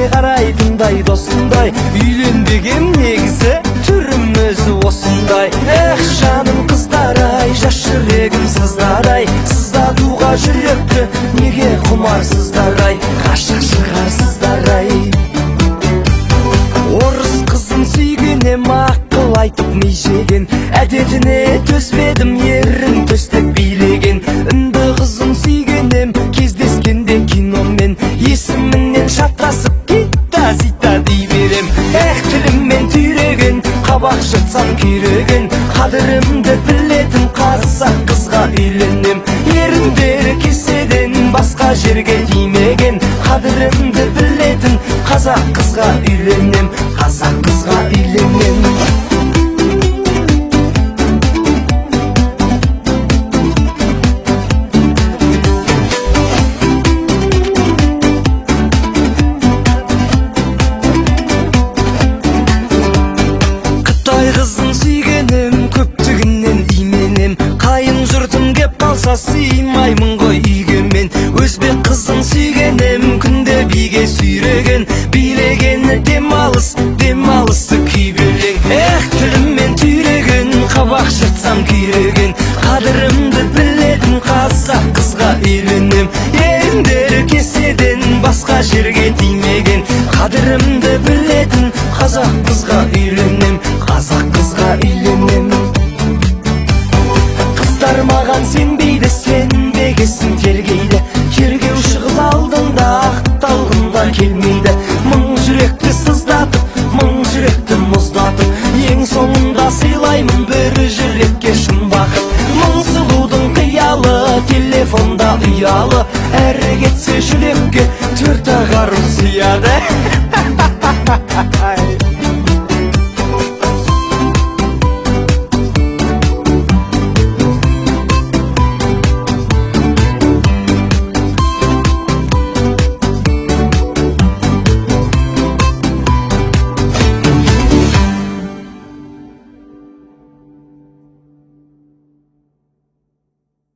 қарайтындай досындай үйлен деген негізі түрім өзі осындай. Эх, жаным қыздар-ай, жас жүрегім сыздар-ай, сыздатуға жүректі неге құмарсыздар-ай, ғашық шығарсыздар-ай. Орыс қызын сүйгенем, ақыл айтып ми жеген, әдетіне төзбедім, ерін төстік билеген. Үнді қызын сүйгенем, кездескенде киномен, есімінен шатқасып кита-зита дей берем. Эх, тіліммен түйреген, қабақ жыртсам күйреген, қадірімді білетін қазақ қызға үйленем. Еріндері кеседен басқа жерге тимеген, қадірімді білетін қазақ қызға үйленем, қазақ қызға үйленем. Қытай қызын сүйгенем, көптігінен именем, қайын жұртым кеп қалса сыймаймын ғой үйге мен. Өзбек қызын сүйгенем, күнде биге сүйреген, билегені демалысы күйбелең. Эх, тіліммен түйреген, қабақ жыртсам күйреген, қадірімді білетін қазақ қызға үйленем. Еріндері кеседен басқа жерге тимеген, қадірімді білетін қазақ қызға үйленем, қазақ қызға үйленем. Қыздар маған сенбейді, сенбегесін тергейді, тергеуші қыз алдында ақталғында келмейді. Мың жүректі сыздатып, мың жүректі мұздатып, ең соңында сыйлаймын бір жүрекке шын бақыт. Мың сұлудың қиялы, телефонда ұялы, әрі кетсе жүрекке төрт ағару сияды.